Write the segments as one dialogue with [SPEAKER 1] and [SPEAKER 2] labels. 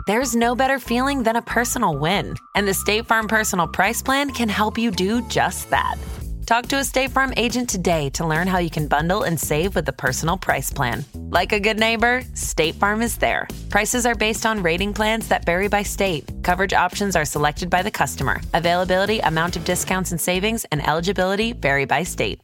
[SPEAKER 1] There's no better feeling than a personal win. And the State Farm Personal Price Plan can help you do just that. Talk to a State Farm agent today to learn how you can bundle and save with the Personal Price Plan. Like a good neighbor, State Farm is there. Prices are based on rating plans that vary by state. Coverage options are selected by the customer. Availability, amount of discounts and savings, and eligibility vary by state.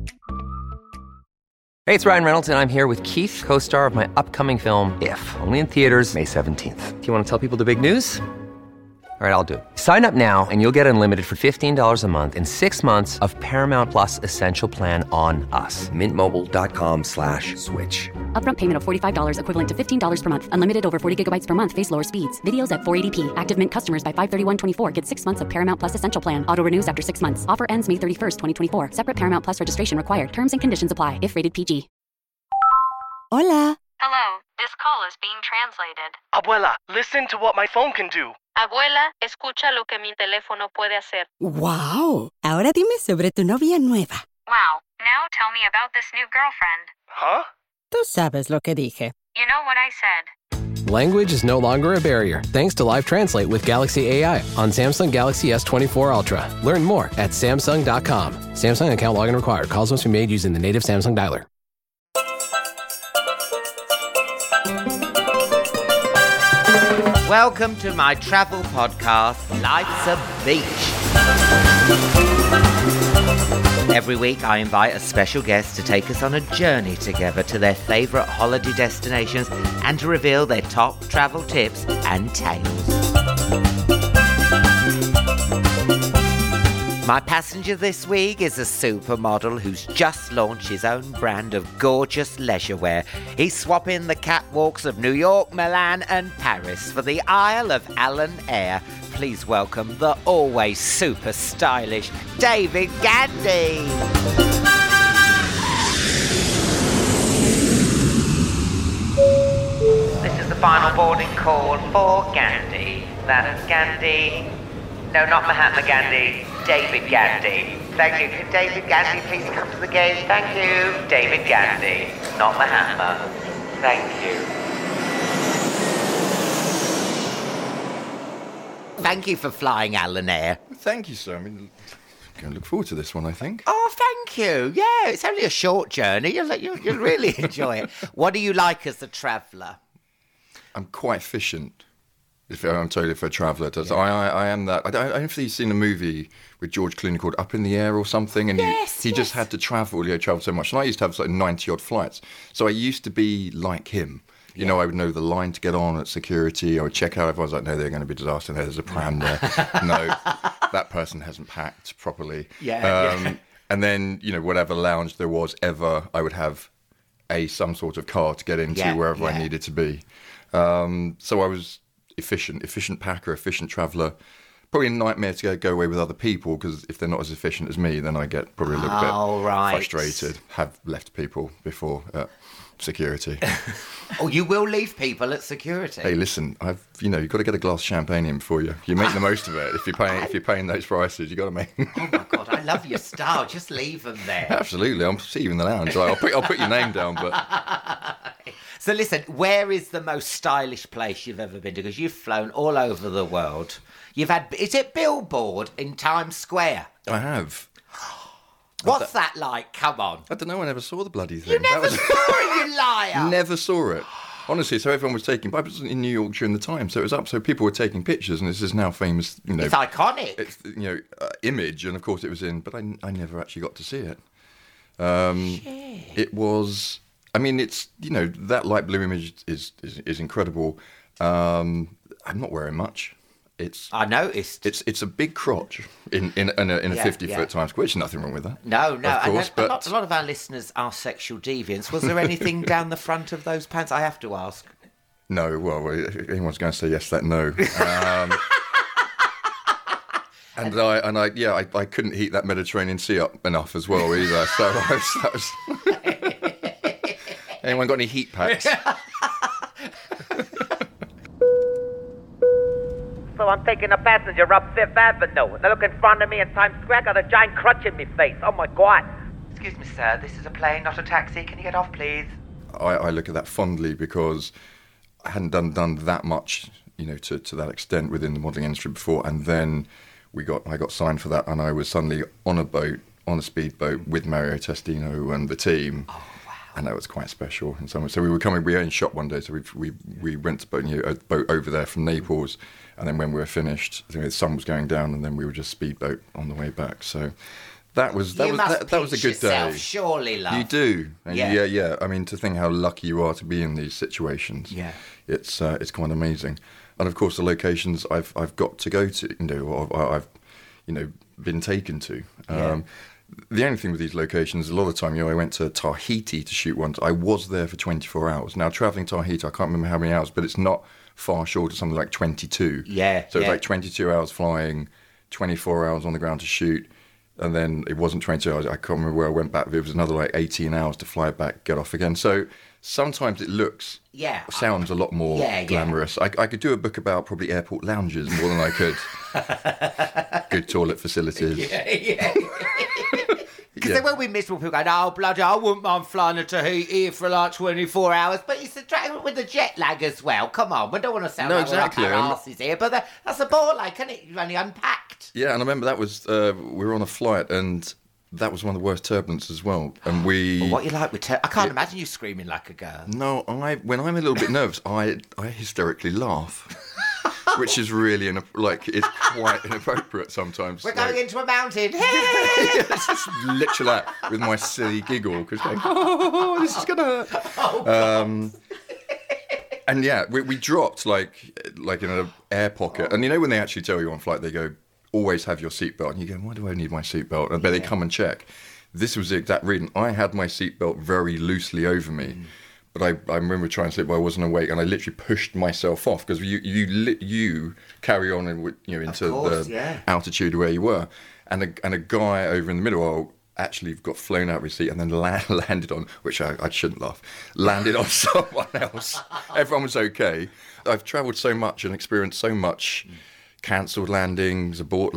[SPEAKER 2] Hey, it's Ryan Reynolds, and I'm here with Keith, co-star of my upcoming film, If, only in theaters May 17th. Do you want to tell people the big news? All right, I'll do it. Sign up now and you'll get unlimited for $15 a month and 6 months of Paramount Plus Essential Plan on us. MintMobile.com/switch.
[SPEAKER 3] Upfront payment of $45 equivalent to $15 per month. Unlimited over 40 gigabytes per month. Face lower speeds. Videos at 480p. Active Mint customers by 531.24 get 6 months of Paramount Plus Essential Plan. Auto renews after 6 months. Offer ends May 31st, 2024. Separate Paramount Plus registration required. Terms and conditions apply if rated PG.
[SPEAKER 4] Hola.
[SPEAKER 5] Hello, this call is being translated.
[SPEAKER 6] Abuela, listen to what my phone can do.
[SPEAKER 5] Abuela, escucha lo que mi teléfono puede hacer.
[SPEAKER 4] Wow. Ahora dime sobre tu novia nueva.
[SPEAKER 5] Wow, now tell me about this new girlfriend.
[SPEAKER 6] Huh?
[SPEAKER 4] Tú sabes lo que dije.
[SPEAKER 5] You know what I said.
[SPEAKER 7] Language is no longer a barrier thanks to Live Translate with Galaxy AI on Samsung Galaxy S24 Ultra. Learn more at Samsung.com. Samsung account login required. Calls must be made using the native Samsung dialer.
[SPEAKER 8] Welcome to my travel podcast, Life's a Beach. Every week I invite a special guest to take us on a journey together to their favourite holiday destinations and to reveal their top travel tips and tales. My passenger this week is a supermodel who's just launched his own brand of gorgeous leisure wear. He's swapping the catwalks of New York, Milan and Paris for the Isle of Alan Ayre. Please welcome the always super stylish David Gandy. This is the final boarding call for Gandhi. That's Gandhi. No, not Mahatma Gandhi. David Gandy. Thank you. Could David Gandy please come to the gate? Thank you. David Gandy, not Mahatma. Thank you. Thank you for flying Alan Ayre.
[SPEAKER 9] Thank you, sir. I mean, I'm going to look forward to this one, I think.
[SPEAKER 8] Oh, thank you. Yeah, it's only a short journey. You'll really enjoy it. What do you like as a traveller?
[SPEAKER 9] I'm quite efficient. I'm totally for a traveller. Yeah. I am that. I don't know if you've seen a movie with George Clooney called Up in the Air or something, and he just had to travel. Travel so much, and I used to have like 90-odd flights. So I used to be like him. You know, I would know the line to get on at security. I would check out. Everyone's like, no, they're going to be disaster. There's a pram there. No, that person hasn't packed properly. And then, whatever lounge there was ever, I would have some sort of car to get into wherever I needed to be. So I was efficient packer, efficient traveller. Probably a nightmare to go away with other people, because if they're not as efficient as me, then I get probably a little bit frustrated. Have left people before security.
[SPEAKER 8] Oh, you will leave people at security?
[SPEAKER 9] Hey, listen, you've got to get a glass of champagne in before you make the most of it. If you're paying those prices, you've got to make.
[SPEAKER 8] Oh my God, I love your style. Just leave them there.
[SPEAKER 9] Absolutely, I'll see you in the lounge. I'll put your name down, but.
[SPEAKER 8] So listen, where is the most stylish place you've ever been to? Because you've flown all over the world. Is it Billboard in Times Square?
[SPEAKER 9] I have.
[SPEAKER 8] What's that like? Come on.
[SPEAKER 9] I don't know, I never saw the bloody thing.
[SPEAKER 8] You never saw it, you liar!
[SPEAKER 9] Never saw it. Honestly, so everyone was taking... I was in New York during the time, so it was up, so people were taking pictures, and this is now famous,
[SPEAKER 8] It's iconic.
[SPEAKER 9] It's, image, and of course it was in... But I never actually got to see it. It was... I mean, it's, that light blue image is incredible. I'm not wearing much.
[SPEAKER 8] I noticed.
[SPEAKER 9] It's a big crotch in a 50-foot Times Square. There's nothing wrong with that.
[SPEAKER 8] No.
[SPEAKER 9] Of course,
[SPEAKER 8] but a lot of our listeners are sexual deviants. Was there anything down the front of those pants? I have to ask.
[SPEAKER 9] No. Well, anyone's going to say yes, that no. And I couldn't heat that Mediterranean Sea up enough as well either. So I was anyone got any heat packs?
[SPEAKER 10] So I'm taking a passenger up Fifth Avenue. And they look in front of me in Times Square, got a giant crutch in my face. Oh, my God.
[SPEAKER 8] Excuse me, sir. This is a plane, not a taxi. Can you get off, please?
[SPEAKER 9] I look at that fondly because I hadn't done that much to that extent within the modelling industry before. And then I got signed for that, and I was suddenly on a speedboat with Mario Testino and the team. Oh, wow. And that was quite special in some way. So we only shot one day, so we went to a boat over there from Naples, and then when we were finished, the sun was going down, and then we were just speedboat on the way back. So that was a good day.
[SPEAKER 8] Surely, love.
[SPEAKER 9] You do. And yeah. I mean, to think how lucky you are to be in these situations. Yeah. It's quite amazing. And of course, the locations I've got to go to, or I've been taken to. The only thing with these locations, a lot of the time, I went to Tahiti to shoot once. I was there for 24 hours. Now, travelling Tahiti, I can't remember how many hours, but it's not far short of something like 22.
[SPEAKER 8] Yeah.
[SPEAKER 9] So it's like 22 hours flying, 24 hours on the ground to shoot. And then it wasn't 22 hours. I can't remember where I went back. It was another like 18 hours to fly back, get off again. So sometimes it sounds a lot more glamorous. I could do a book about probably airport lounges more than I could good toilet facilities.
[SPEAKER 8] Because there will be miserable people going, oh, bloody, I wouldn't mind flying to Tahiti for like 24 hours. But it's with the jet lag as well. Come on, we don't want to sound like we're up our asses here. But that's a ball ache, isn't it? You've only unpacked.
[SPEAKER 9] Yeah, and I remember that was, we were on a flight, and that was one of the worst turbulence as well. And
[SPEAKER 8] well, what you like with I can't imagine you screaming like a girl.
[SPEAKER 9] No, when I'm a little bit nervous, I hysterically laugh. Which is really, it's quite inappropriate sometimes.
[SPEAKER 8] We're going into a mountain.
[SPEAKER 9] It's just literally that, with my silly giggle, because going, oh, this is going to hurt. And yeah, we dropped like in an air pocket. And when they actually tell you on flight, they go, always have your seatbelt. And you go, why do I need my seatbelt? And they come and check. This was the exact reason. I had my seatbelt very loosely over me. But I remember trying to sleep, but I wasn't awake, and I literally pushed myself off because you carry on into the altitude where you were, and a guy over in the middle actually got flown out of his seat and then landed on, which I shouldn't laugh, landed on someone else. Everyone was okay. I've travelled so much and experienced so much cancelled landings, abort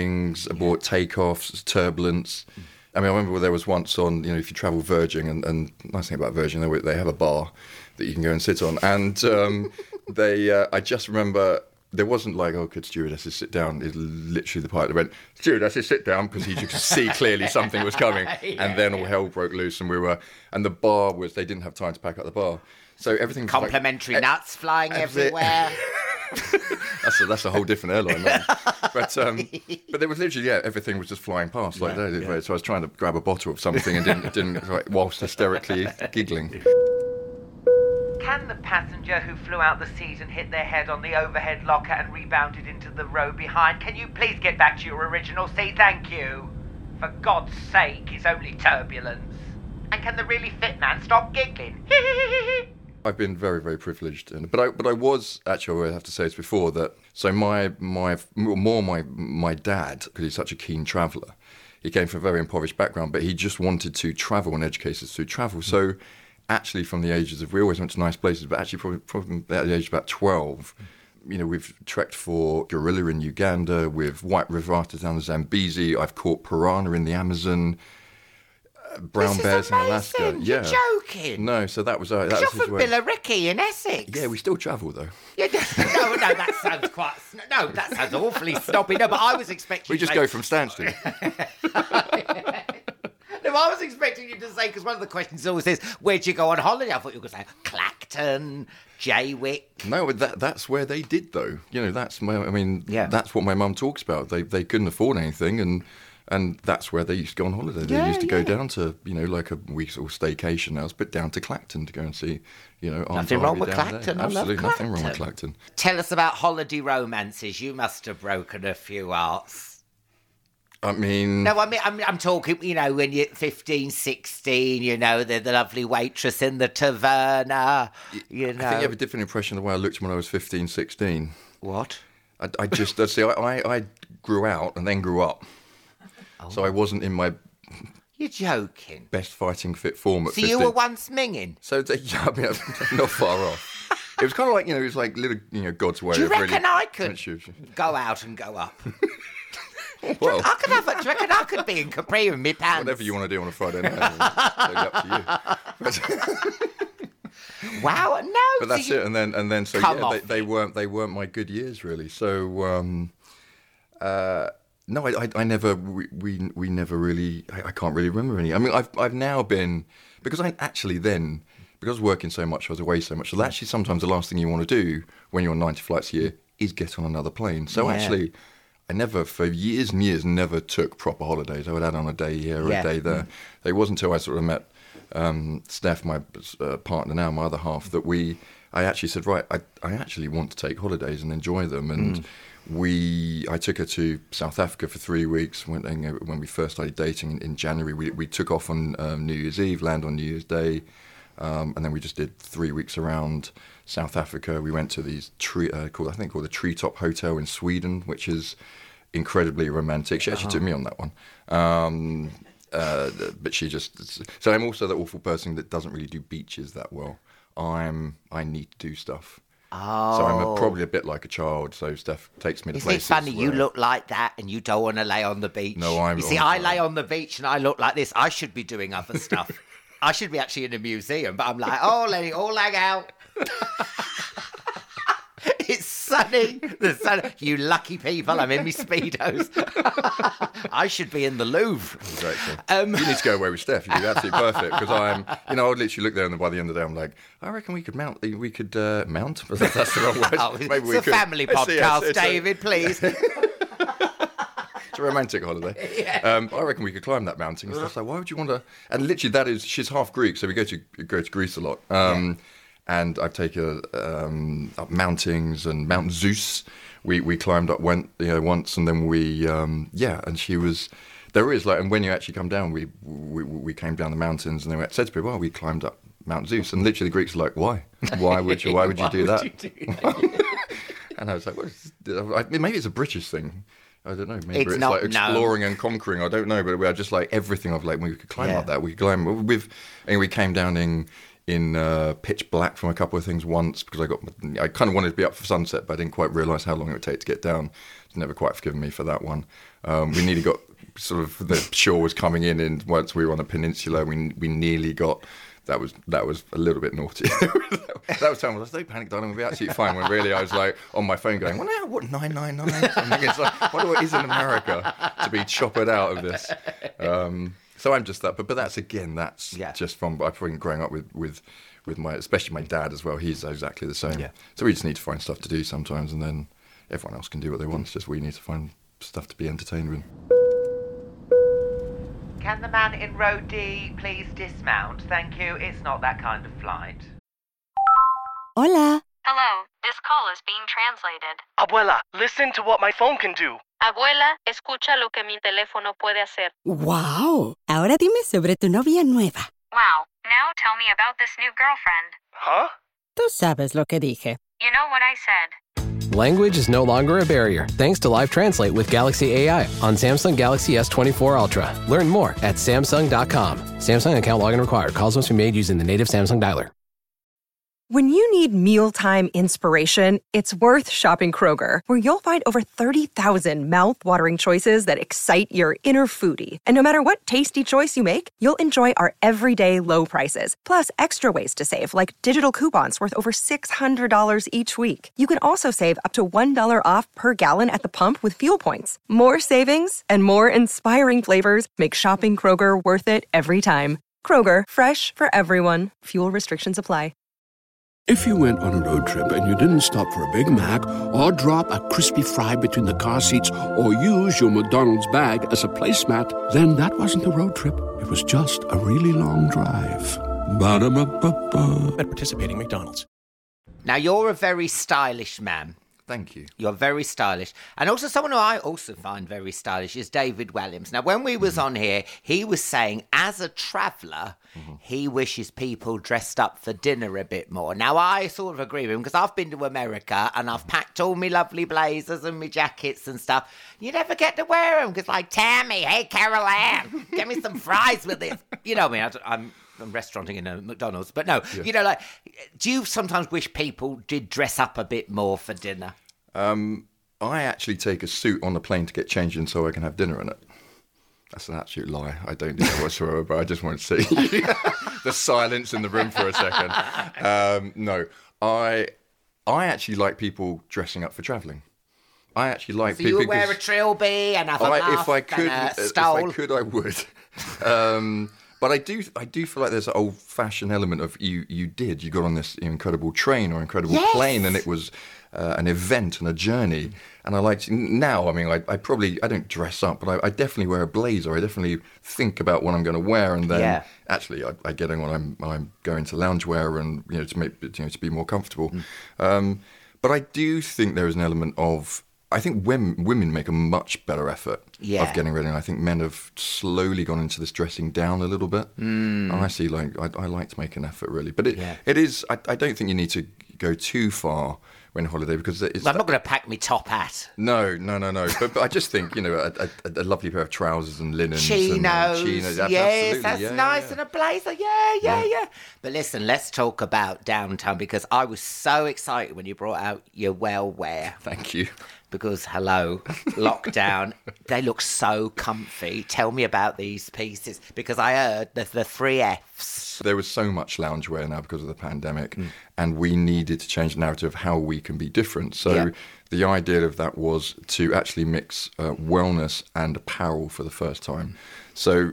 [SPEAKER 9] takeoffs, turbulence. I mean, I remember there was once on, if you travel Virgin, and nice thing about Virgin, they have a bar that you can go and sit on. And I just remember, there wasn't like, oh, could stewardesses sit down? It's literally the pilot that went, stewardesses sit down, because he could see clearly something was coming. And then all hell broke loose, and the bar was, they didn't have time to pack up the bar. So everything was
[SPEAKER 8] complimentary nuts flying everywhere.
[SPEAKER 9] That's a whole different airline. But there was literally, everything was just flying past like that. Yeah. So I was trying to grab a bottle of something and didn't whilst hysterically giggling.
[SPEAKER 10] Can the passenger who flew out the seat and hit their head on the overhead locker and rebounded into the row behind, can you please get back to your original seat? Thank you. For God's sake, it's only turbulence. And can the really fit man stop giggling?
[SPEAKER 9] I've been very, very privileged, but I was actually, I have to say this before, that so my dad, because he's such a keen traveller, he came from a very impoverished background, but he just wanted to travel and educate us through travel. So actually, from the ages of, we always went to nice places, but actually from the age of about 12, we've trekked for gorilla in Uganda, with white river otters down the Zambezi. I've caught piranha in the Amazon. Brown bears in Alaska.
[SPEAKER 8] You're joking.
[SPEAKER 9] No, so that was
[SPEAKER 8] you're from Billericay in Essex.
[SPEAKER 9] Yeah, we still travel though.
[SPEAKER 8] No, that sounds quite. No, that sounds awfully snobby. No, but I was expecting.
[SPEAKER 9] We just go from Stansted.
[SPEAKER 8] No, I was expecting you to say, because one of the questions always says, "Where'd you go on holiday?" I thought you were going to say Clacton, Jaywick.
[SPEAKER 9] No, that's where they did though. That's that's what my mum talks about. They couldn't afford anything, and that's where they used to go on holiday. They used to go down to, like a week's or staycation now, but down to Clacton to go and see,
[SPEAKER 8] Nothing wrong with Clacton.
[SPEAKER 9] Absolutely nothing wrong with Clacton.
[SPEAKER 8] Tell us about holiday romances. You must have broken a few hearts.
[SPEAKER 9] I mean...
[SPEAKER 8] No, I'm talking, when you're 15, 16, the lovely waitress in the taverna,
[SPEAKER 9] I think you have a different impression of the way I looked when I was 15, 16.
[SPEAKER 8] What?
[SPEAKER 9] I just, I grew out and then grew up. So I wasn't in my...
[SPEAKER 8] You're joking.
[SPEAKER 9] Best fighting fit form at 15.
[SPEAKER 8] So you were once minging?
[SPEAKER 9] So, I'm not far off. It was kind of like, it was like little, God's way.
[SPEAKER 8] Do you reckon
[SPEAKER 9] really
[SPEAKER 8] I could go out and go up?
[SPEAKER 9] Well,
[SPEAKER 8] do you reckon I could be in Capri with me pants?
[SPEAKER 9] Whatever you want to do on a Friday night, it's totally up to you.
[SPEAKER 8] Wow, no.
[SPEAKER 9] But that's it. And then so
[SPEAKER 8] Come
[SPEAKER 9] yeah,
[SPEAKER 8] off
[SPEAKER 9] they weren't my good years really. So no, I never we never really. I can't really remember any. I mean, I've now been because I was working so much, I was away so much. So actually, sometimes the last thing you want to do when you're on 90 flights a year is get on another plane. So actually, I never, for years and years, never took proper holidays. I would add on a day here or a day there. It wasn't until I sort of met Steph, my partner now, my other half, that I actually said, right, I actually want to take holidays and enjoy them. And I took her to South Africa for 3 weeks when we first started dating in January. We took off on New Year's Eve, land on New Year's Day. And then we just did 3 weeks around South Africa. We went to these called the Treetop Hotel in Sweden, which is incredibly romantic. She actually took me on that one. But she just... So I'm also the awful person that doesn't really do beaches that well. I need to do stuff.
[SPEAKER 8] Oh.
[SPEAKER 9] So I'm probably a bit like a child. So Steph takes me to places.
[SPEAKER 8] Isn't it funny? You look like that and you don't want to lay on the beach.
[SPEAKER 9] No,
[SPEAKER 8] I lay on the beach and I look like this. I should be doing other stuff. I should be actually in a museum, but I'm like, let it all hang out. It's sunny. The sun. You lucky people. I'm in my Speedos. I should be in the Louvre.
[SPEAKER 9] Exactly. You need to go away with Steph. You'd be absolutely perfect because I would literally look there and by the end of the day, I'm like, I reckon we could mount. Mount? That's the wrong word.
[SPEAKER 8] Maybe it's a family podcast, David, please.
[SPEAKER 9] It's a romantic holiday. Yeah. I reckon we could climb that mountain. And stuff. Like, why would you want to? And literally, she's half Greek, so we go to Greece a lot. And I take her up mountains and Mount Zeus. We climbed up once, and then and she was. There is and when you actually come down, we came down the mountains, and they said to people, "Well, we climbed up Mount Zeus," and literally the Greeks are like, "Why? Why would you do that?" And I was like, maybe it's a British thing. I don't know. Maybe it's like exploring and conquering. I don't know, but we are just like everything. We could climb up that. We could climb we came down in pitch black from a couple of things once because I kind of wanted to be up for sunset, but I didn't quite realise how long it would take to get down. It's never quite forgiven me for that one. We nearly got sort of the shore was coming in, and once we were on a peninsula, we nearly got. That was a little bit naughty. That was time I was like, don't panic, darling, we'll be absolutely fine. When really I was like on my phone going, what 999? It's like, what is in America to be choppered out of this? So I'm just that, but that's just from I've been growing up with especially my dad as well. He's exactly the same. Yeah. So we just need to find stuff to do sometimes, and then everyone else can do what they want. It's just we need to find stuff to be entertained with.
[SPEAKER 10] Can the man in row D please dismount? Thank you. It's not that kind of flight.
[SPEAKER 4] Hola.
[SPEAKER 5] Hello, this call is being translated.
[SPEAKER 6] Abuela, listen to what my phone can do.
[SPEAKER 5] Abuela, escucha lo que mi teléfono puede hacer.
[SPEAKER 4] Wow. Ahora dime sobre tu novia nueva.
[SPEAKER 5] Wow, now tell me about this new girlfriend.
[SPEAKER 6] Huh?
[SPEAKER 4] Tú sabes lo que dije.
[SPEAKER 5] You know what I said.
[SPEAKER 7] Language is no longer a barrier thanks to Live Translate with Galaxy AI on Samsung Galaxy S24 Ultra. Learn more at Samsung.com. Samsung account login required. Calls must be made using the native Samsung dialer.
[SPEAKER 11] When you need mealtime inspiration, it's worth shopping Kroger, where you'll find over 30,000 mouth-watering choices that excite your inner foodie. And no matter what tasty choice you make, you'll enjoy our everyday low prices, plus extra ways to save, like digital coupons worth over $600 each week. You can also save up to $1 off per gallon at the pump with fuel points. More savings and more inspiring flavors make shopping Kroger worth it every time. Kroger, fresh for everyone. Fuel restrictions apply.
[SPEAKER 12] If you went on a road trip and you didn't stop for a Big Mac or drop a crispy fry between the car seats or use your McDonald's bag as a placemat, then that wasn't a road trip. It was just a really long drive. Ba-da-ba-ba-ba.
[SPEAKER 7] At participating McDonald's.
[SPEAKER 8] Now, you're a very stylish man.
[SPEAKER 9] Thank you.
[SPEAKER 8] You're very stylish. And also someone who I also find very stylish is David Walliams. Now, when we was on here, he was saying, as a traveller, he wishes people dressed up for dinner a bit more. Now, I sort of agree with him because I've been to America and I've packed all my lovely blazers and my jackets and stuff. You never get to wear them because, like, Tammy, hey, Carol Ann, get me some fries with this. You know me, I'm restauranting in a McDonald's, but no, you know, like, do you sometimes wish people did dress up a bit more for dinner?
[SPEAKER 9] I actually take a suit on the plane to get changed in so I can have dinner in it. That's an absolute lie. I don't do that whatsoever, but I just want to see the silence in the room for a second. No, I actually like people dressing up for travelling. I actually like people.
[SPEAKER 8] You wear a trilby and have a muff
[SPEAKER 9] if I could,
[SPEAKER 8] and a stole.
[SPEAKER 9] If I could, I would. But I do feel like there's an old-fashioned element of you got on this incredible train or incredible plane, and it was an event and a journey. And I like now. I mean, I don't dress up, but I definitely wear a blazer. I definitely think about what I'm going to wear, and then actually I get in when I'm going to loungewear and to be more comfortable. But I do think there is an element of. I think women make a much better effort of getting ready, and I think men have slowly gone into this dressing down a little bit. And I see, I like to make an effort, really. But it is. I don't think you need to go too far when holiday because it's.
[SPEAKER 8] I'm not going to pack my top hat.
[SPEAKER 9] No. But I just think a lovely pair of trousers and linen.
[SPEAKER 8] Chinos. Yes, that's nice,
[SPEAKER 9] yeah.
[SPEAKER 8] and a blazer. Yeah. But listen, let's talk about downtown because I was so excited when you brought out your well-wear.
[SPEAKER 9] Thank you.
[SPEAKER 8] Because, hello, lockdown, they look so comfy. Tell me about these pieces, because I heard the 3 Fs.
[SPEAKER 9] There was so much loungewear now because of the pandemic, and we needed to change the narrative of how we can be different. So the idea of that was to actually mix wellness and apparel for the first time. So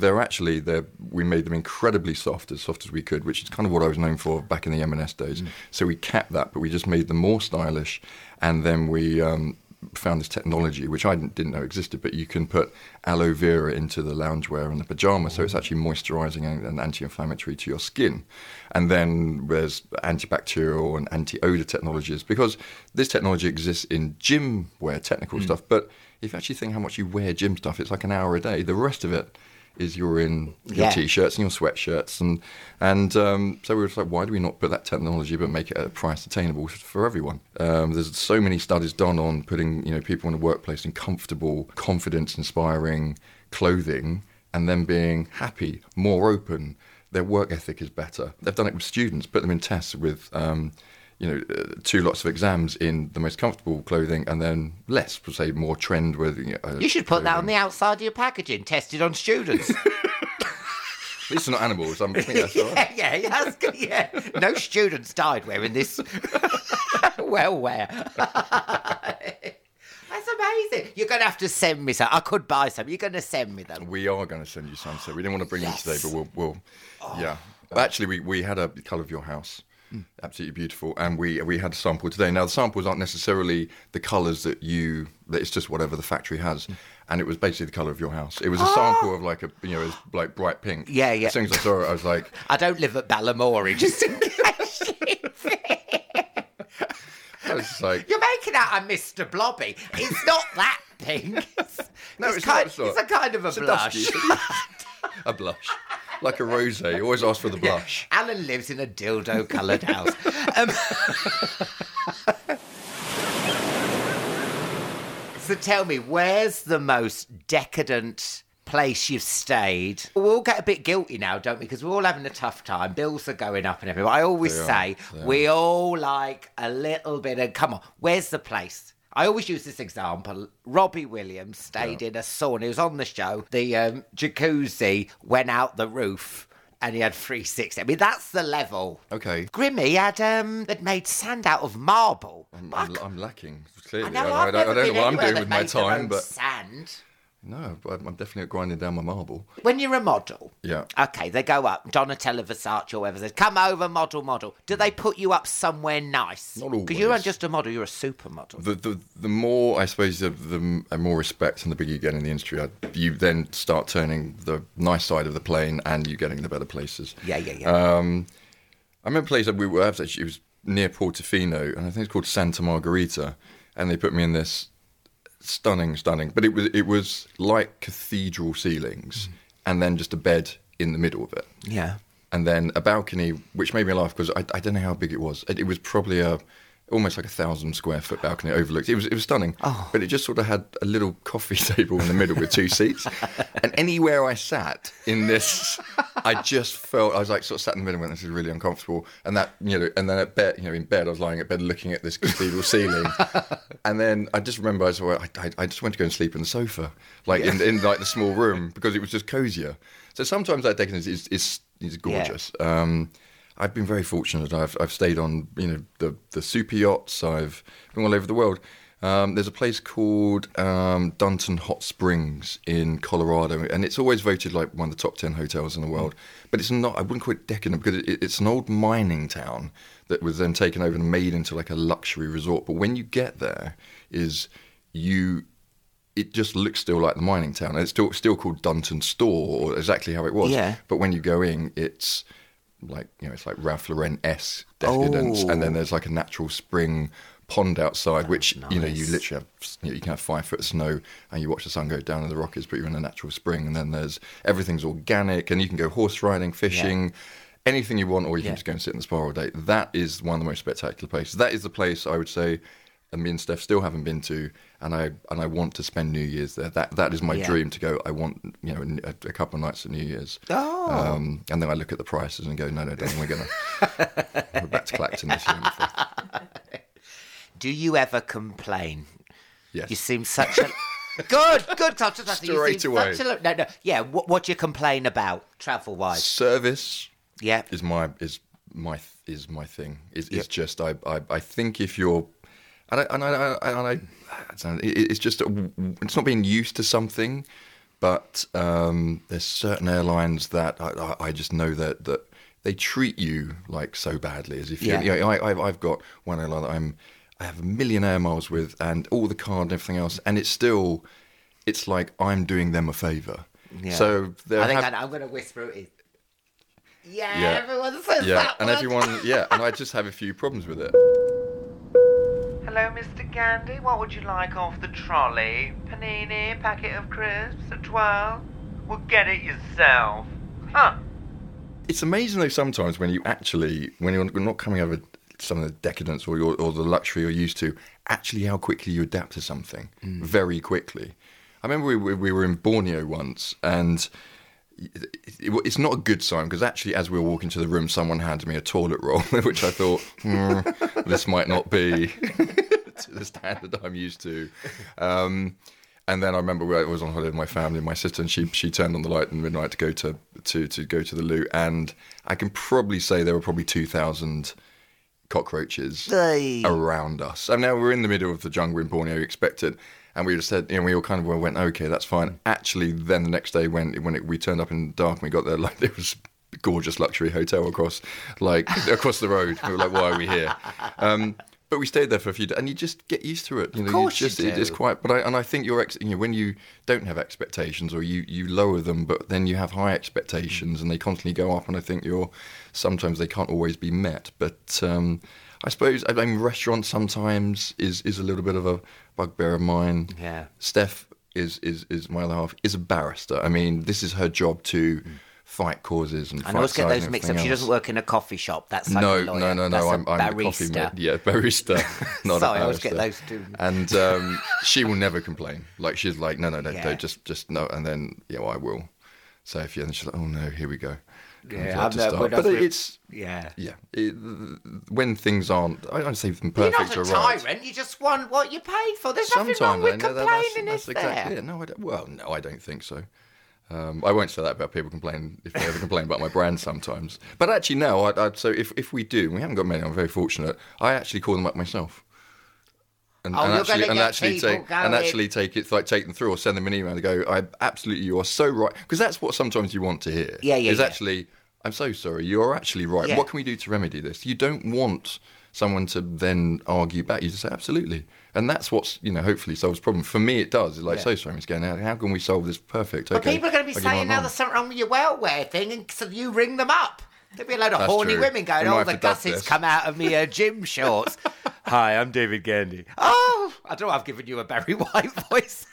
[SPEAKER 9] we made them incredibly soft as we could, which is kind of what I was known for back in the M&S days. So we kept that, but we just made them more stylish. And then we found this technology, which I didn't know existed, but you can put aloe vera into the loungewear and the pyjama, so it's actually moisturising and anti-inflammatory to your skin. And then there's antibacterial and anti-odour technologies, because this technology exists in gym wear, technical stuff, but if you actually think how much you wear gym stuff, it's like an hour a day. The rest of it is you're in your T-shirts and your sweatshirts. And so we were like, why do we not put that technology but make it at a price attainable for everyone? There's so many studies done on putting people in the workplace in comfortable, confidence-inspiring clothing and then being happy, more open. Their work ethic is better. They've done it with students, put them in tests with 2 lots of exams in the most comfortable clothing and then less, say, more trend with.
[SPEAKER 8] You should put that on the outside of your packaging, tested on students.
[SPEAKER 9] These are not animals. I think that's all right.
[SPEAKER 8] Yeah. No students died wearing this well-wear. That's amazing. You're going to have to send me some. I could buy some. You're going to send me them.
[SPEAKER 9] We are going to send you some. So we didn't want to bring them today, but we'll yeah. Actually, we had a colour of your house. Absolutely beautiful, and we had a sample today. Now the samples aren't necessarily the colours that it's just whatever the factory has, and it was basically the colour of your house. It was a sample of like like bright pink.
[SPEAKER 8] Yeah.
[SPEAKER 9] As soon as I saw it, I was like,
[SPEAKER 8] I don't live at Balamory, just in case.
[SPEAKER 9] I was like,
[SPEAKER 8] you're making out I'm Mr. Blobby. It's not that pink.
[SPEAKER 9] It's not.
[SPEAKER 8] It's a kind of a blush.
[SPEAKER 9] A blush. Like a rosé. You always ask for the blush.
[SPEAKER 8] Alan lives in a dildo-coloured house. So tell me, where's the most decadent place you've stayed? We all get a bit guilty now, don't we? Because we're all having a tough time. Bills are going up and everything. I always say we all like a little bit of, come on, where's the place? I always use this example. Robbie Williams stayed in a sauna. He was on the show. The jacuzzi went out the roof and he had 360. I mean, that's the level.
[SPEAKER 9] Okay.
[SPEAKER 8] Grimmy had made sand out of marble.
[SPEAKER 9] I'm lacking, clearly.
[SPEAKER 8] I know,
[SPEAKER 9] I don't know what I'm doing with my
[SPEAKER 8] time,
[SPEAKER 9] but
[SPEAKER 8] sand.
[SPEAKER 9] No, but I'm definitely grinding down my marble.
[SPEAKER 8] When you're a model,
[SPEAKER 9] yeah.
[SPEAKER 8] Okay, they go up. Donatella Versace or whoever says, "Come over, model." Do they put you up somewhere nice?
[SPEAKER 9] Not always.
[SPEAKER 8] Because you're not just a model; you're a supermodel.
[SPEAKER 9] The more, I suppose, the more respect and the bigger you get in the industry, you then start turning the nice side of the plane, and you're getting the better places.
[SPEAKER 8] Yeah.
[SPEAKER 9] I remember a place that we were. Actually, it was near Portofino, and I think it's called Santa Margherita, and they put me in this. Stunning, but it was like cathedral ceilings, and then just a bed in the middle of it.
[SPEAKER 8] Yeah.
[SPEAKER 9] And then a balcony, which made me laugh because I don't know how big it was. It was probably almost like 1,000 square foot balcony overlooked. It was stunning, but it just sort of had a little coffee table in the middle with 2 seats. And anywhere I sat in this, I just felt, I was like sort of sat in the middle and went, this is really uncomfortable. And that, and then at bed, in bed, I was lying at bed looking at this cathedral ceiling. And then I just remember I just went to go and sleep on the sofa, like in like the small room, because it was just cozier. So sometimes that decadence is gorgeous. Yeah. I've been very fortunate. I've stayed on, the super yachts. I've been all over the world. There's a place called Dunton Hot Springs in Colorado, and it's always voted like one of the top 10 hotels in the world. But it's not. I wouldn't call it decadent because it's an old mining town that was then taken over and made into like a luxury resort. But when you get there, it just looks still like the mining town. And it's still called Dunton Store, or exactly how it was. Yeah. But when you go in, it's like, it's like Ralph Lauren-esque decadence, and then there's like a natural spring pond outside, which nice. You literally have, you can have 5 foot of snow, and you watch the sun go down in the Rockies, but you're in a natural spring, and then everything's organic, and you can go horse riding, fishing, anything you want, or you can just go and sit in the spa all day. That is one of the most spectacular places. That is the place I would say, and me and Steph still haven't been to, and I want to spend New Year's there. That is my dream to go. I want a couple of nights of New Year's. Oh. And then I look at the prices and go, no, darling, we're back to Clacton this year.
[SPEAKER 8] Do you ever complain?
[SPEAKER 9] Yes.
[SPEAKER 8] You seem such a good.
[SPEAKER 9] Straight away.
[SPEAKER 8] No. Yeah. What do you complain about travel wise?
[SPEAKER 9] Service.
[SPEAKER 8] Yeah.
[SPEAKER 9] Is my thing. It's just I think if you're. It's just it's not being used to something, but there's certain airlines that I just know that they treat you like so badly, as if I've got one airline that I have 1 million air miles with, and all the card and everything else, and it's like I'm doing them a favour. Yeah. So
[SPEAKER 8] I'm going to whisper it. Yeah, everyone says that.
[SPEAKER 9] And and I just have a few problems with it.
[SPEAKER 10] Hello, Mr. Gandy. What would you like off the trolley? Panini, packet of crisps, a 12? Well, get it yourself. Huh.
[SPEAKER 9] It's amazing, though, sometimes when you're not coming over some of the decadence or the luxury you're used to, actually how quickly you adapt to something. Very quickly. I remember we were in Borneo once, and it's not a good sign, because actually as we were walking to the room, someone handed me a toilet roll, which I thought, this might not be to the standard I'm used to. And then I remember I was on holiday with my family and my sister, and she turned on the light at midnight to go to the loo, and I can probably say there were probably 2,000 cockroaches around us. And now we're in the middle of the jungle in Borneo, expected. And we just said, we all kind of went, okay, that's fine. Actually, then the next day when we turned up in the dark and we got there, like there was a gorgeous luxury hotel across the road. We were like, why are we here? But we stayed there for a few days, and you just get used to it.
[SPEAKER 8] Of course you do.
[SPEAKER 9] It's quite. But I think when you don't have expectations, or you lower them, but then you have high expectations, and they constantly go up, and I think sometimes they can't always be met. But I suppose restaurants sometimes is a little bit of a bugbear of mine.
[SPEAKER 8] Yeah.
[SPEAKER 9] Steph is my other half, is a barrister. I mean, this is her job to fight causes and fight.
[SPEAKER 8] I always get those mixed up. She doesn't work in a coffee shop. That's like
[SPEAKER 9] no.
[SPEAKER 8] a lawyer.
[SPEAKER 9] No.
[SPEAKER 8] That's
[SPEAKER 9] I'm
[SPEAKER 8] barista.
[SPEAKER 9] the coffee barista. Not
[SPEAKER 8] Sorry,
[SPEAKER 9] a barrister.
[SPEAKER 8] I always get those two.
[SPEAKER 9] And she will never complain. Like she's like, no, just no. And then I will. So and she's like, oh no, here we go.
[SPEAKER 8] Yeah,
[SPEAKER 9] but it's when things aren't. I don't say them perfect or right.
[SPEAKER 8] You're not a tyrant. You just want what you paid for. There's nothing wrong with complaining, is there?
[SPEAKER 9] Exactly it. No, I don't think so. I won't say that about people complaining if they ever complain about my brand sometimes. But actually, no. So if we do, we haven't got many. I'm very fortunate. I actually call them up myself. And actually take them through, or send them an email and go, you are so right, because that's what sometimes you want to hear. Actually, I'm so sorry, you're actually right. Yeah. What can we do to remedy this? You don't want someone to then argue back. You just say absolutely, and that's what's hopefully solves the problem. For me, it does. It's like so sorry, Miss Gandy. How can we solve this? Perfect. Okay.
[SPEAKER 8] But people are going to be saying now there's something wrong with your welfare thing, and so you ring them up. There'll be a load of horny women going, the gussets come out of me gym shorts. Hi, I'm David Gandy. Oh, I don't know, I've given you a Barry White voice.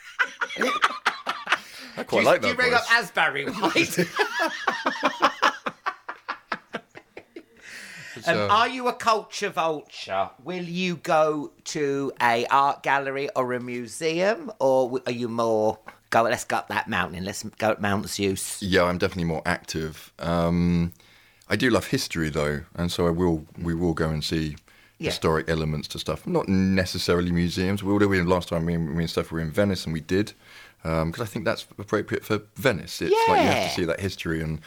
[SPEAKER 9] I quite like that voice.
[SPEAKER 8] Do you ring up as Barry White? Are you a culture vulture? Will you go to a art gallery or a museum, or are you more let's go up that mountain, let's go up Mount Zeus?
[SPEAKER 9] Yeah, I'm definitely more active. I do love history though, and so we will go and see historic elements to stuff. Not necessarily museums. Last time me and Steph were in Venice, and we did. Because I think that's appropriate for Venice. It's like you have to see that history, and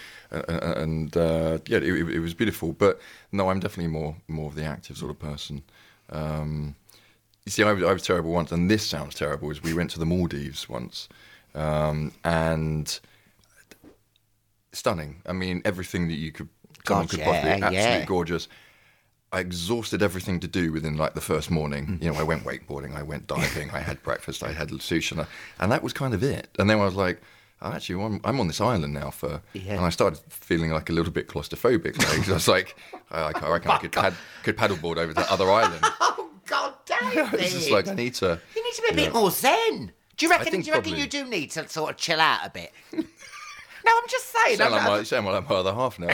[SPEAKER 9] it was beautiful. But no, I'm definitely more of the active sort of person. You see, I was terrible once, and this sounds terrible. Is we went to the Maldives once, and stunning. I mean, everything that you could possibly, absolutely gorgeous. I exhausted everything to do within like the first morning. You know, I went wakeboarding, I went diving, I had breakfast, I had sushi, and that was kind of it. And then I was like, I'm on this island now and I started feeling like a little bit claustrophobic. Like, I was like, I reckon I could paddleboard over to the other island.
[SPEAKER 8] Oh God, David!
[SPEAKER 9] It's just like you need to
[SPEAKER 8] be a bit more zen. Do you reckon you do need to sort of chill out a bit? No, I'm just saying.
[SPEAKER 9] You sound like my other half now.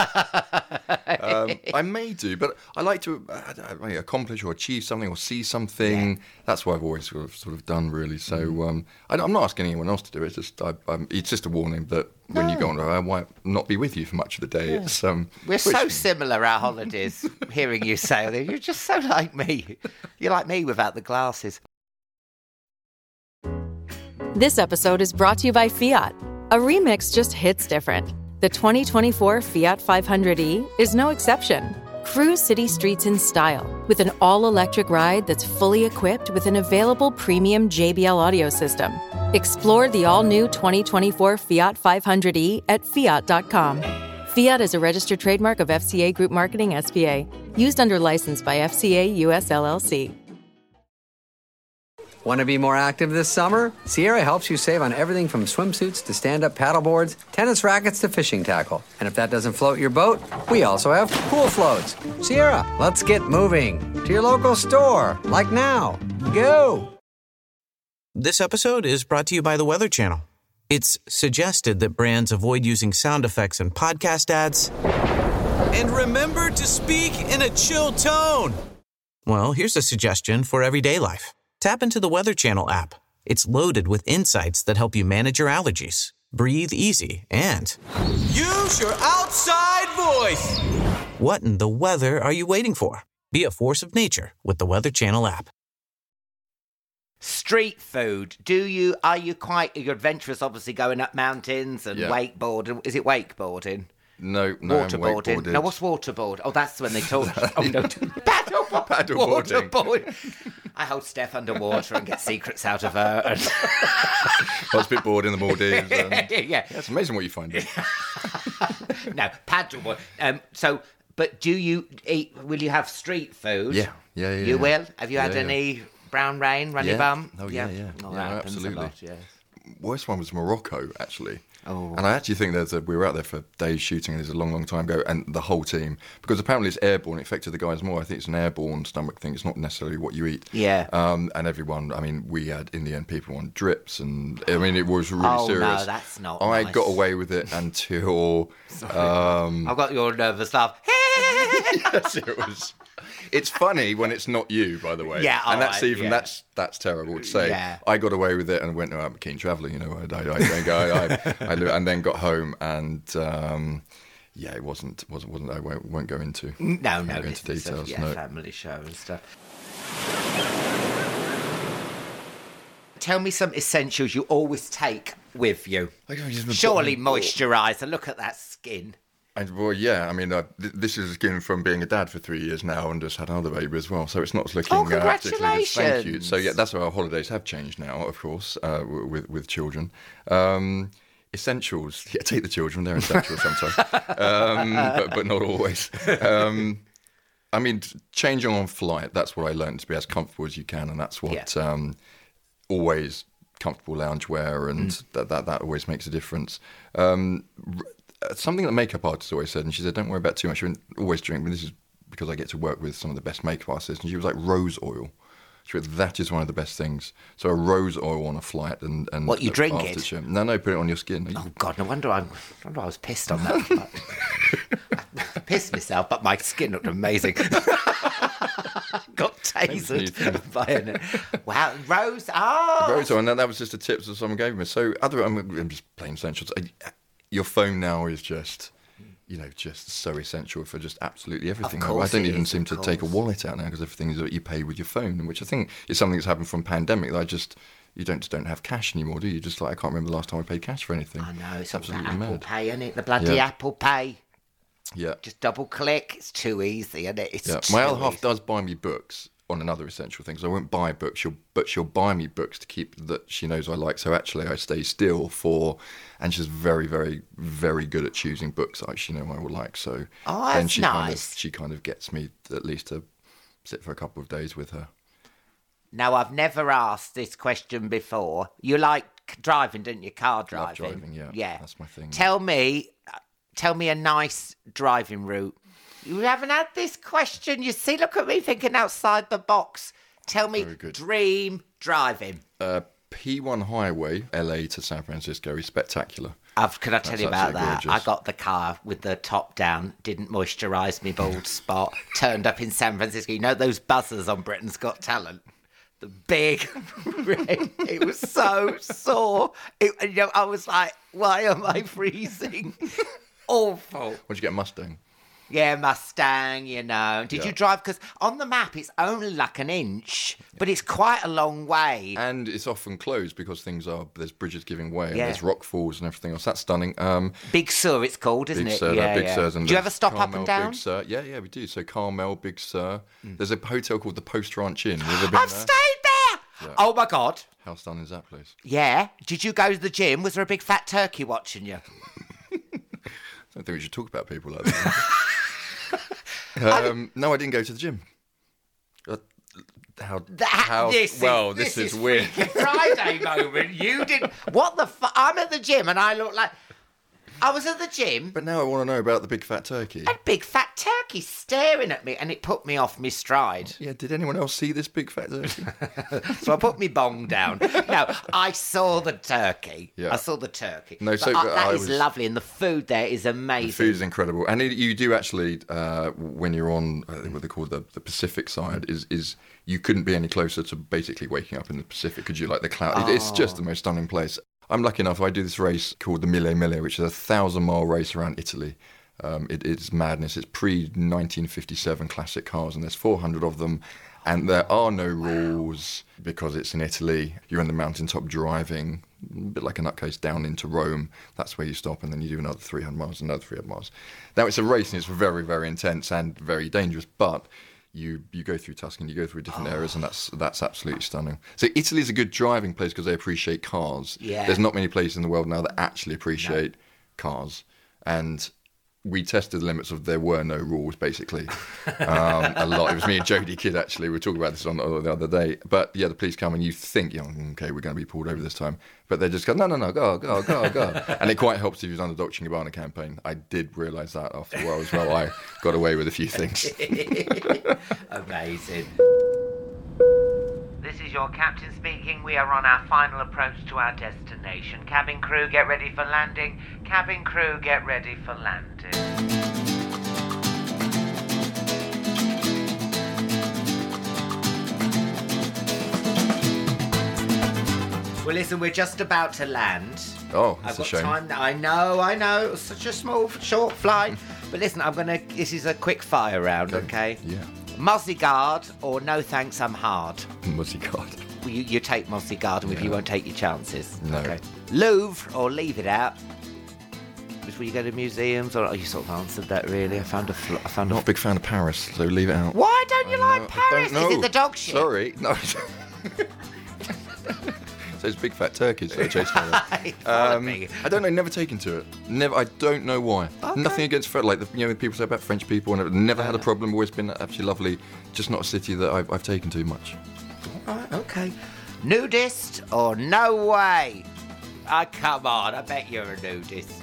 [SPEAKER 9] I may do, but I like to accomplish or achieve something or see something. Yeah. That's what I've always sort of done, really. So I'm not asking anyone else to do it. It's just a warning that when you go on, I might not be with you for much of the day. Yeah. It's
[SPEAKER 8] we're so similar, our holidays. Hearing you say, you're just so like me. You're like me without the glasses.
[SPEAKER 13] This episode is brought to you by Fiat. A remix just hits different. The 2024 Fiat 500e is no exception. Cruise city streets in style with an all-electric ride that's fully equipped with an available premium JBL audio system. Explore the all-new 2024 Fiat 500e at fiat.com. Fiat is a registered trademark of FCA Group Marketing S.p.A. Used under license by FCA US LLC.
[SPEAKER 14] Want to be more active this summer? Sierra helps you save on everything from swimsuits to stand-up paddleboards, tennis rackets to fishing tackle. And if that doesn't float your boat, we also have pool floats. Sierra, let's get moving. To your local store, like now. Go!
[SPEAKER 15] This episode is brought to you by the Weather Channel. It's suggested that brands avoid using sound effects in podcast ads. And remember to speak in a chill tone. Well, here's a suggestion for everyday life. Tap into the Weather Channel app. It's loaded with insights that help you manage your allergies, breathe easy, and use your outside voice. What in the weather are you waiting for? Be a force of nature with the Weather Channel app.
[SPEAKER 8] Street food. Are you adventurous, obviously, going up mountains and wakeboarding? Is it wakeboarding?
[SPEAKER 9] No,
[SPEAKER 8] waterboarding. No, what's waterboard? Oh, that's when they told you. Oh, no.
[SPEAKER 9] Paddleboarding.
[SPEAKER 8] Waterboard. I hold Steph underwater and get secrets out of her.
[SPEAKER 9] I was a bit bored in the Maldives.
[SPEAKER 8] Yeah.
[SPEAKER 9] It's amazing what you find.
[SPEAKER 8] No, paddleboard. But do you eat? Will you have street food?
[SPEAKER 9] Yeah.
[SPEAKER 8] You will? Have you had any brown rain, run your bum?
[SPEAKER 9] Oh, yeah.
[SPEAKER 8] Oh, that
[SPEAKER 9] absolutely.
[SPEAKER 8] A lot, yes.
[SPEAKER 9] Worst one was Morocco, actually.
[SPEAKER 8] Oh.
[SPEAKER 9] And I actually think we were out there for days shooting, and it's a long, long time ago, and the whole team, because apparently it's airborne, it affected the guys more. I think it's an airborne stomach thing. It's not necessarily what you eat.
[SPEAKER 8] Yeah.
[SPEAKER 9] And everyone, we had, in the end, people on drips, and it was really serious.
[SPEAKER 8] Oh, no, that's not
[SPEAKER 9] I
[SPEAKER 8] nice.
[SPEAKER 9] got away with it until...
[SPEAKER 8] I've got your nervous laugh.
[SPEAKER 9] Yes, it was... It's funny when it's not you, by the way.
[SPEAKER 8] Yeah,
[SPEAKER 9] and that's terrible to say.
[SPEAKER 8] Yeah.
[SPEAKER 9] I got away with it and went, I'm a keen traveller, I and then got home and it wasn't. I won't go into.
[SPEAKER 8] No,
[SPEAKER 9] go into details. No.
[SPEAKER 8] Family show and stuff. Tell me some essentials you always take with you. Surely moisturiser. Look at that skin.
[SPEAKER 9] This is skin from being a dad for 3 years now and just had another baby as well, so it's not looking...
[SPEAKER 8] Oh, congratulations!
[SPEAKER 9] Thank you. So, that's why our holidays have changed now, of course, with children. Essentials. Yeah, take the children, they're essential sometimes, but not always. Changing on flight, that's what I learned, to be as comfortable as you can, and that's what always comfortable loungewear, and that always makes a difference. Something that makeup artists always said, and she said, don't worry about too much. Always drink, but this is because I get to work with some of the best makeup artists. And she was like, rose oil. She went, that is one of the best things. So a rose oil on a flight and
[SPEAKER 8] what, you drink it?
[SPEAKER 9] No, put it on your skin.
[SPEAKER 8] Oh God, no wonder I was pissed on that. pissed myself, but my skin looked amazing. Got tasered by an... Wow, Rose,
[SPEAKER 9] Rose, and that was just a tip that someone gave me. So I'm just plain essentials. Your phone now is just... just so essential for just absolutely everything. I don't even seem to take a wallet out now because everything is that you pay with your phone, which I think is something that's happened from pandemic. That you don't have cash anymore, do you? Just like I can't remember the last time I paid cash for anything.
[SPEAKER 8] I know, it's
[SPEAKER 9] absolutely
[SPEAKER 8] Apple
[SPEAKER 9] mad.
[SPEAKER 8] Pay, isn't it? The bloody Apple Pay.
[SPEAKER 9] Yeah.
[SPEAKER 8] Just double click. It's too easy, isn't it? It's
[SPEAKER 9] My other half does buy me books on another essential thing. So I won't buy books, but she'll buy me books to keep that she knows I like. So actually I stay still and she's very, very, very good at choosing books that she knows I will like. So then she kind of gets me at least to sit for a couple of days with her.
[SPEAKER 8] Now, I've never asked this question before. You like driving, don't you? Car driving.
[SPEAKER 9] Love driving, yeah.
[SPEAKER 8] Yeah.
[SPEAKER 9] That's my thing.
[SPEAKER 8] Tell me a nice driving route. You haven't had this question. You see, look at me thinking outside the box. Tell me dream driving.
[SPEAKER 9] P1 Highway, LA to San Francisco, is spectacular.
[SPEAKER 8] Can I tell you about that?
[SPEAKER 9] Gorgeous.
[SPEAKER 8] I got the car with the top down, didn't moisturise me bald spot, turned up in San Francisco. You know those buzzers on Britain's Got Talent? The big red. It was so sore. I was like, why am I freezing? Awful.
[SPEAKER 9] What'd you get, a Mustang?
[SPEAKER 8] Yeah, Mustang, Did you drive? Because on the map, it's only like an inch, but it's quite a long way.
[SPEAKER 9] And it's often closed because there's bridges giving way and there's rock falls and everything else. That's stunning. Big
[SPEAKER 8] Sur, it's called, isn't it?
[SPEAKER 9] Big Sur's.
[SPEAKER 8] Do you ever stop
[SPEAKER 9] Carmel,
[SPEAKER 8] up and down?
[SPEAKER 9] Big Sur. Yeah, we do. So Carmel, Big Sur. There's a hotel called the Post Ranch Inn.
[SPEAKER 8] I've stayed there! Yeah. Oh, my God.
[SPEAKER 9] How stunning is that place?
[SPEAKER 8] Yeah. Did you go to the gym? Was there a big fat turkey watching you?
[SPEAKER 9] I don't think we should talk about people like that. No, I didn't go to the gym. This is weird.
[SPEAKER 8] Friday moment. You didn't. What the fuck? I'm at the gym and I look like. I was at the gym.
[SPEAKER 9] But now I want to know about the big fat turkey.
[SPEAKER 8] A big fat turkey staring at me and it put me off my stride.
[SPEAKER 9] Yeah, did anyone else see this big fat turkey?
[SPEAKER 8] So I put my bong down. No, I saw the turkey.
[SPEAKER 9] Yeah.
[SPEAKER 8] I saw the turkey.
[SPEAKER 9] No, so
[SPEAKER 8] that is lovely and the food there is amazing.
[SPEAKER 9] The food is incredible. And you do actually, when you're on, I think what they call the Pacific side, is you couldn't be any closer to basically waking up in the Pacific, could you? Like the cloud. It's just the most stunning place. I'm lucky enough, I do this race called the Mille Miglia, which is a 1,000-mile race around Italy. It's madness. It's pre-1957 classic cars, and there's 400 of them, and there are no rules because it's in Italy. You're on the mountaintop driving, a bit like a nutcase, down into Rome. That's where you stop, and then you do another 300 miles, another 300 miles. Now, it's a race, and it's very, very intense and very dangerous, but... You go through Tuscany, you go through different areas, and that's absolutely stunning. So Italy's a good driving place because they appreciate cars.
[SPEAKER 8] Yeah.
[SPEAKER 9] There's not many places in the world now that actually appreciate cars. And we tested the limits of there were no rules, basically. A lot. It was me and Jodie Kidd, actually. We were talking about this on the other day. But, yeah, the police come and you think, okay, we're going to be pulled over this time. But they just go, no, go. And it quite helps if you've done the Dolce & Gabbana campaign. I did realise that after a while as well. I got away with a few things.
[SPEAKER 8] Amazing.
[SPEAKER 10] This is your captain speaking. We are on our final approach to our destination. Cabin crew, get ready for landing. Cabin crew, get ready for landing.
[SPEAKER 8] Well, listen, we're just about to land.
[SPEAKER 9] Oh, that's a shame.
[SPEAKER 8] Time. I know. It was such a short flight. But listen, this is a quick fire round, okay?
[SPEAKER 9] Yeah.
[SPEAKER 8] Mozzie-Guard or no thanks, I'm hard?
[SPEAKER 9] Mozzie-Guard.
[SPEAKER 8] Well, you take Mozzie-Guard and you won't take your chances.
[SPEAKER 9] No.
[SPEAKER 8] Okay. Louvre or leave it out? Which will you go to museums? Or you sort of answered that, really. I found
[SPEAKER 9] Not a big fan of Paris, so leave it out.
[SPEAKER 8] Why don't you like Paris? Is it the dog shit?
[SPEAKER 9] Sorry. No. Those big fat turkeys that chase me. I don't know, never taken to it. Never. I don't know why. Okay. Nothing against people say about French people, and never had a problem. Always been absolutely lovely. Just not a city that I've taken to much.
[SPEAKER 8] All right, okay. Nudist or no way? Come on, I bet you're a nudist.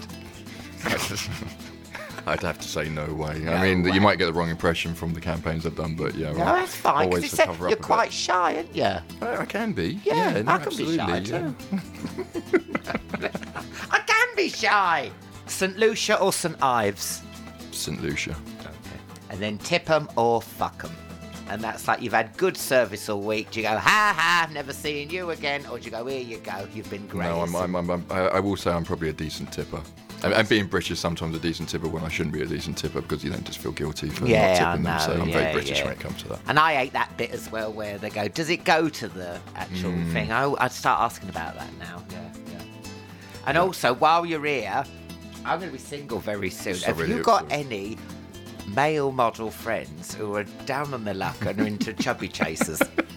[SPEAKER 9] I'd have to say no way. You might get the wrong impression from the campaigns I've done, but yeah.
[SPEAKER 8] No, that's fine.
[SPEAKER 9] Always to cover up
[SPEAKER 8] you're quite shy, aren't you?
[SPEAKER 9] I can be.
[SPEAKER 8] Yeah,
[SPEAKER 9] no,
[SPEAKER 8] I can be shy too. I can be shy. St. Lucia or St. Ives?
[SPEAKER 9] St. Lucia.
[SPEAKER 8] and then tip them or fuck them. And that's like you've had good service all week. Do you go, ha ha, never seeing you again? Or do you go, here you go, you've been great?
[SPEAKER 9] No, I will say I'm probably a decent tipper. And being British, sometimes a decent tipper when I shouldn't be a decent tipper because you then just feel guilty for not tipping them. So I'm very British when it comes to that.
[SPEAKER 8] And I hate that bit as well where they go, does it go to the actual thing? I'd start asking about that now. Yeah. And also, while you're here, I'm going to be single very soon. Have you got any male model friends who are down on their luck and are into chubby chasers?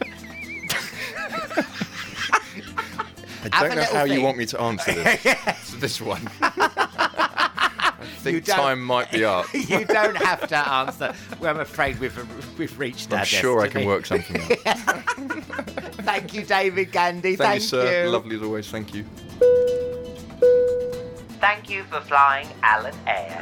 [SPEAKER 9] I don't know how you want me to answer this one. I think time might be up.
[SPEAKER 8] You don't have to answer. Well, I'm afraid we've reached our destiny.
[SPEAKER 9] I'm sure I can work something out.
[SPEAKER 8] Thank you, David Gandy.
[SPEAKER 9] Thank you, sir. Lovely as always. Thank you.
[SPEAKER 10] Thank you for flying Alan Air.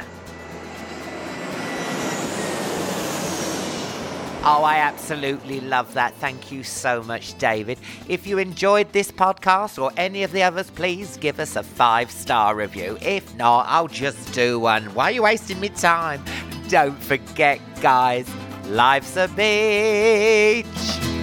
[SPEAKER 8] Oh, I absolutely love that. Thank you so much, David. If you enjoyed this podcast or any of the others, please give us a 5-star review. If not, I'll just do one. Why are you wasting me time? Don't forget, guys, life's a beach.